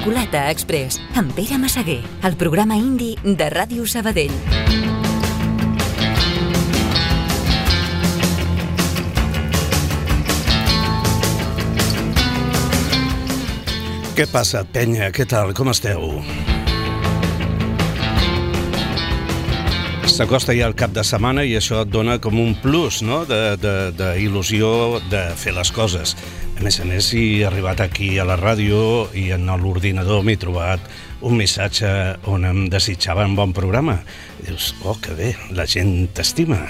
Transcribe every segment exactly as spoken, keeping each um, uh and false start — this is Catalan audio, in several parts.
Xocolata Express, amb Pere Massaguer, el programa indi de Ràdio Sabadell. Què passa, penya? Què tal? Com esteu? S'acosta ja el cap de setmana i això et dona com un plus, no?, d'il·lusió de, de, de fer les coses. A més a més, si he arribat aquí a la ràdio i en l'ordinador m'he trobat un missatge on em desitjaven bon programa. I dius, oh, que bé, la gent t'estima.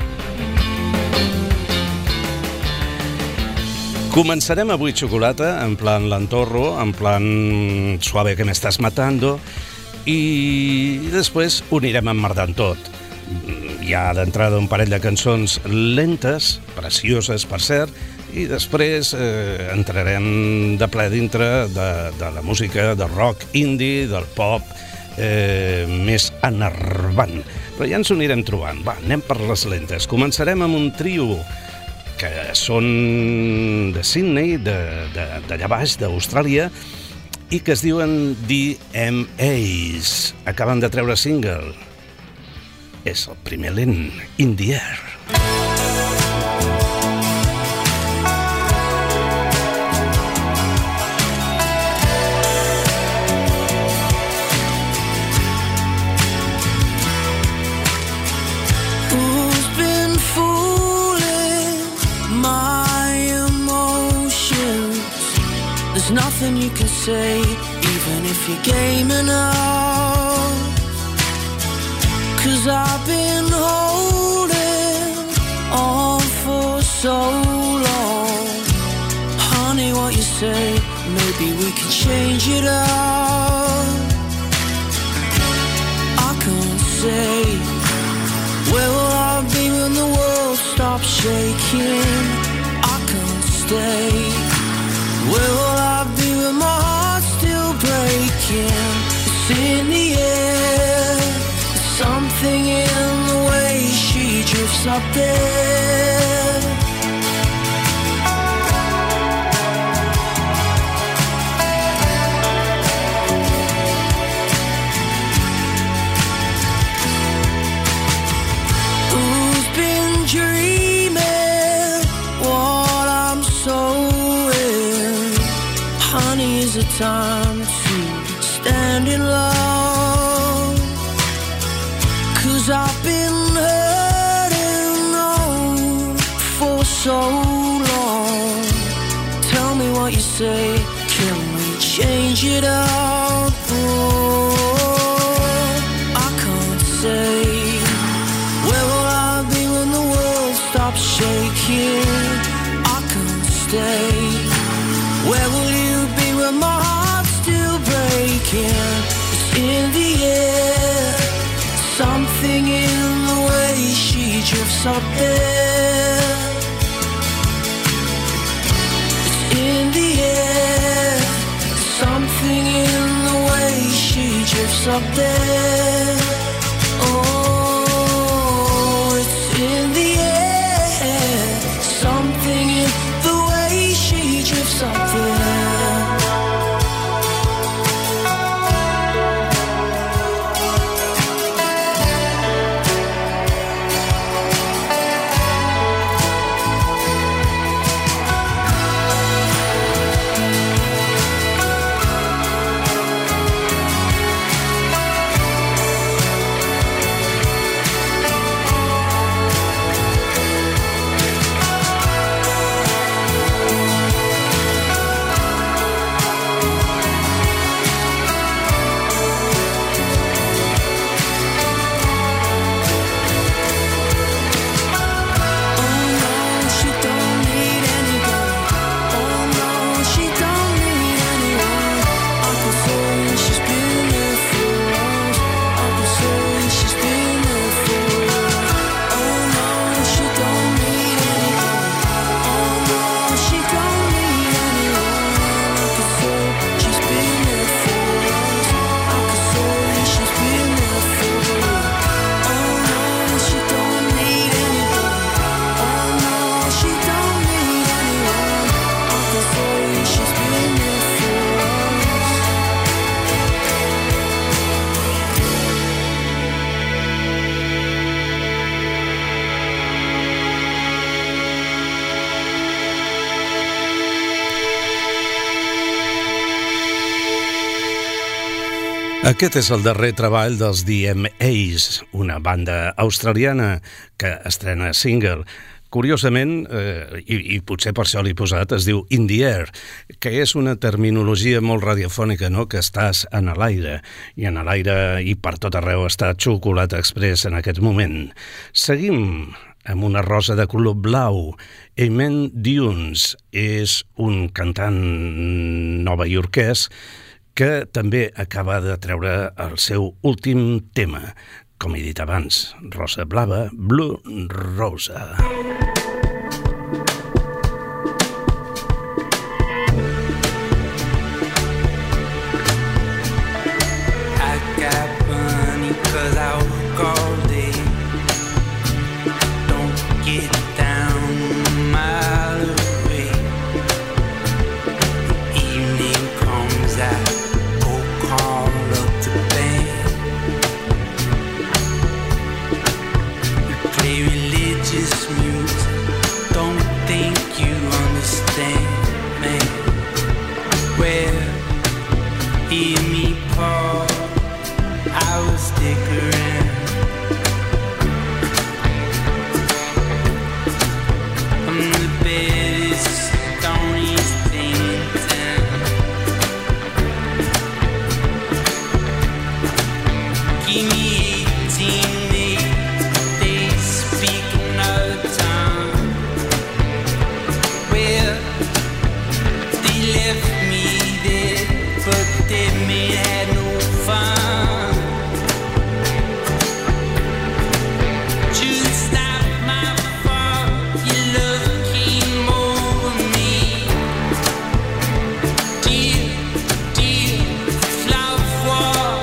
Començarem avui xocolata, en plan l'entorro, en plan suave que m'estàs matando, i després ho anirem emmerdant tot. Hi ha d'entrada un parell de cançons lentes, precioses, per cert, i després eh, entrarem de ple dintre de, de la música del rock indie, del pop eh, més enervant. Però ja ens ho anirem trobant. Va, anem per les lentes. Començarem amb un trio que són de Sydney, d'allà baix, d'Austràlia, i que es diuen The M As. Acaben de treure single. És el primer lent, In the Air. There's nothing you can say, even if you're game enough. Cause I've been holding on for so long. Honey, what you say, maybe we can change it up. I can't say, where will I be when the world stops shaking? I can't stay. Where will I be when my heart's still breaking? It's in the air, there's something in the way she drifts up there. Who's been dreaming what I'm so honey, is it time to stand in love? Cause I've been hurting on for so long. Tell me what you say, can we change it up? Oh, I can't say, where will I be when the world stops shaking? I can't stay. Where will you be when my heart's still breaking? It's in the air, something in the way she drifts up there. It's in the air, something in the way she drifts up there. Oh, it's in the air, something in the way she drifts up there. Aquest és el darrer treball dels D M As, una banda australiana que estrena single. Curiosament, eh, i, i potser per això l'he posat, es diu In the Air, que és una terminologia molt radiofònica, no?, que estàs en l'aire, i en l'aire i per tot arreu està Xocolata Express en aquest moment. Seguim amb una rosa de color blau. Eamon Dunes és un cantant novaiorquès que també acaba de treure el seu últim tema. Com he dit abans, rosa blava, Blue Rosa. I got money 'cause I work all day. Don't get down a mile away. The evening comes out. Call up the band. We play religious music. Don't think you understand, man. Well, hear me, Paul. I will stick around. I'm the baddest, stoniest thing in town. Give me eighteen days, they speak another tongue. Well, they left me there, but they may have no fun. Should stop my fall, your love came over me. Dear, dear, flower fall.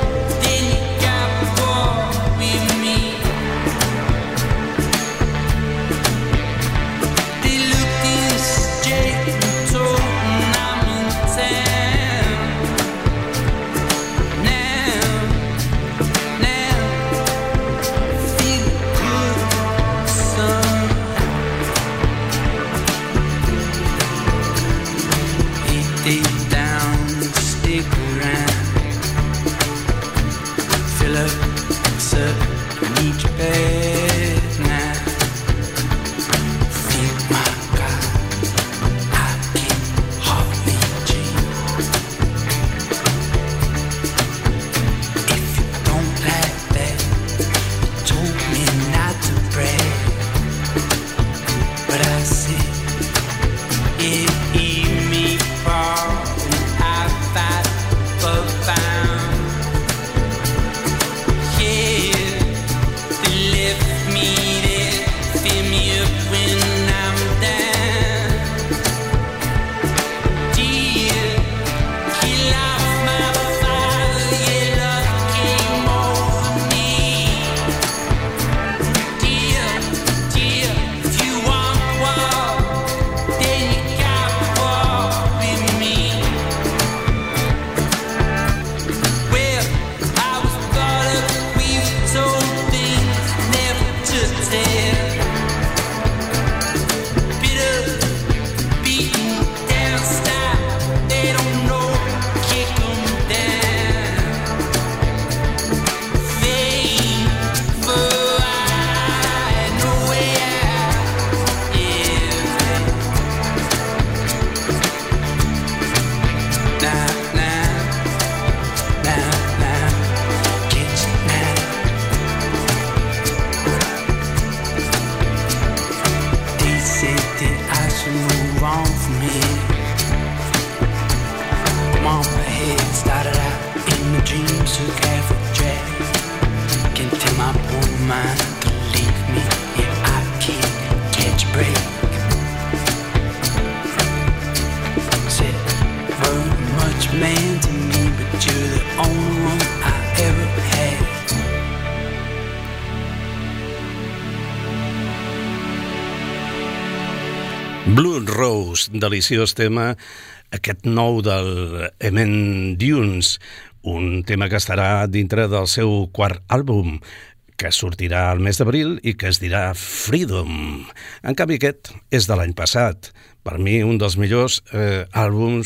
Blue Rose, deliciós tema, aquest nou del Eamon Dunes, un tema que estarà dintre del seu quart àlbum, que sortirà al mes d'abril i que es dirà Freedom. En canvi, aquest és de l'any passat. Per mi, un dels millors eh, àlbums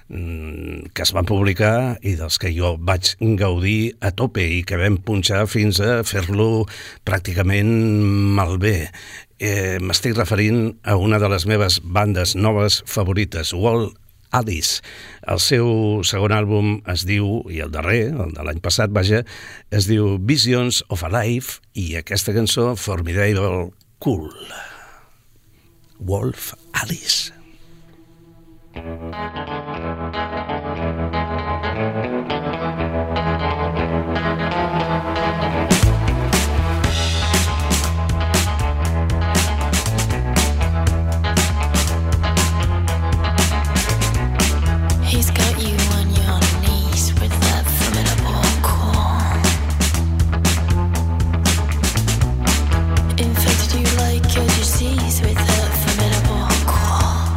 que es van publicar i dels que jo vaig gaudir a tope i que vam punxar fins a fer-lo pràcticament malbé. Eh, m'estic referint a una de les meves bandes noves favorites, Wild Alice. El seu segon àlbum es diu, i el darrer, el de l'any passat, vaja, es diu Visions of a Life, i aquesta cançó, Formidable Cool. Wolf Alice. He's got you on your knees with that formidable call. Infected you like a disease with that formidable call.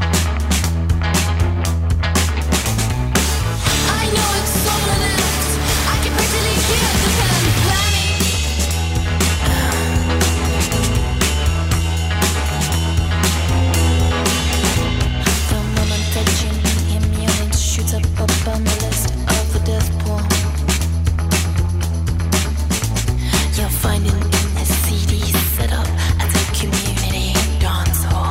I know it's all an act. I can practically hear the pen planning. The moment that you meet him, your name shoots up up on the list of the death pool. You'll find him in his C D set up at the community dance hall.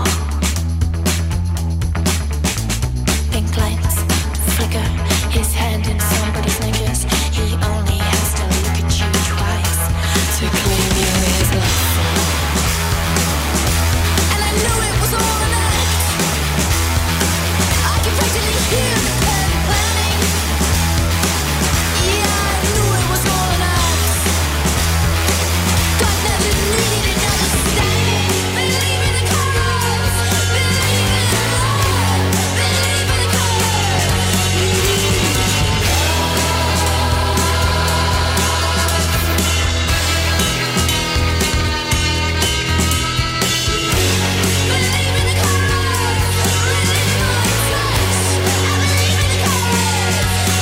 Pink lights flicker, his hand in somebody's knickers. He only has to look at you twice to claim you his love. And I knew it was all an act. I can practically hear the pen planning. Yeah, I knew it was all an act. God never needed another standing. Believe in the colors. Believe in love. Believe in the colors. Believe in the colors. Believe in my touch. I believe in the colors.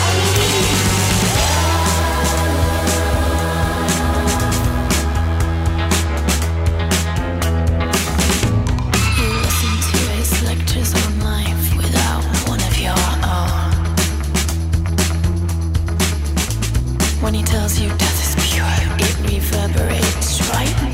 You listen to his lectures on life without one of your own. When he tells you death is pure, it reverberates right